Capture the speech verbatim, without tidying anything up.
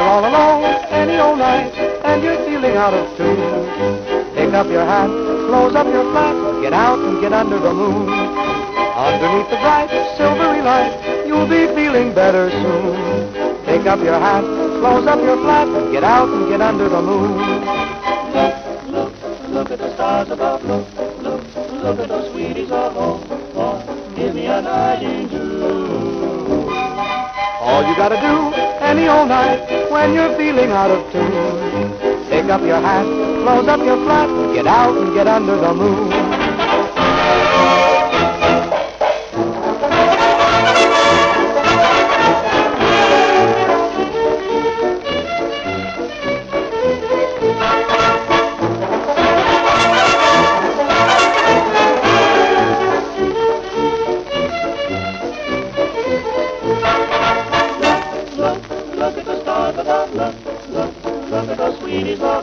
all alone any old night and you're feeling out of tune, pick up your hat, close up your flap, get out and get under the moon. Underneath the bright silvery light, you'll be feeling better soon. Pick up your hat, close up your flap, get out and get under the moon. Look, look, look at the stars above. Look, look, look at those sweeties of home. Oh, give me a night in June. All you gotta do any old night when you're feeling out of tune, pick up your hat, close up your flap, get out and get under the moon. Look, look at the stars above. Look, look, look at those sweeties of